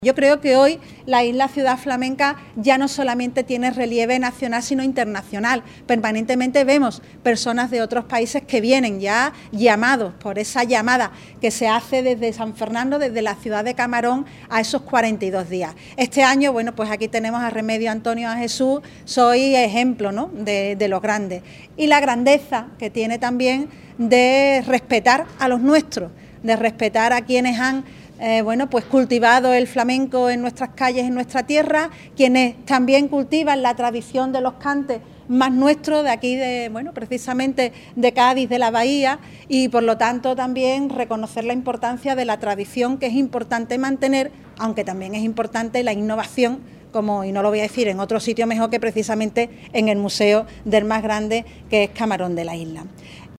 Yo creo que hoy la isla Ciudad Flamenca ya no solamente tiene relieve nacional, sino internacional. Permanentemente vemos personas de otros países que vienen ya llamados por esa llamada que se hace desde San Fernando, desde la ciudad de Camarón, a esos 42 días. Este año, bueno, pues aquí tenemos a Remedio Antonio a Jesús, soy ejemplo, ¿no?, de los grandes. Y la grandeza que tiene también de respetar a los nuestros, de respetar a quienes han pues cultivado el flamenco en nuestras calles, en nuestra tierra, quienes también cultivan la tradición de los cantes más nuestros de aquí, precisamente de Cádiz, de la Bahía, y por lo tanto también reconocer la importancia de la tradición, que es importante mantener, aunque también es importante la innovación, y no lo voy a decir en otro sitio mejor que precisamente en el museo del más grande, que es Camarón de la Isla.